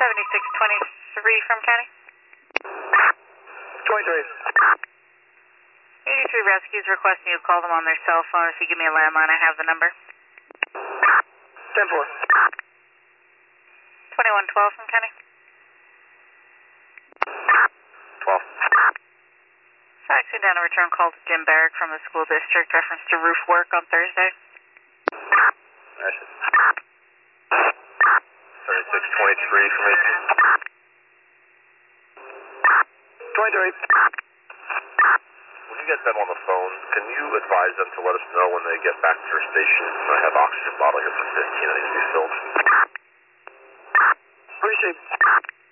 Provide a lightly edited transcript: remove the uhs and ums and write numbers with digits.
7623 from County. 23. 83 Rescues requesting you call them on their cell phone. If you give me a landline, I have the number. 10-4. 2112 from County. 12. Faxing down a return call to Jim Barrick from the school district, reference to roof work on Thursday. 7623 from 18. 23. When you get them on the phone, can you advise them to let us know when they get back to your station? I have oxygen bottle here for 15 that needs to be filled. Appreciate it.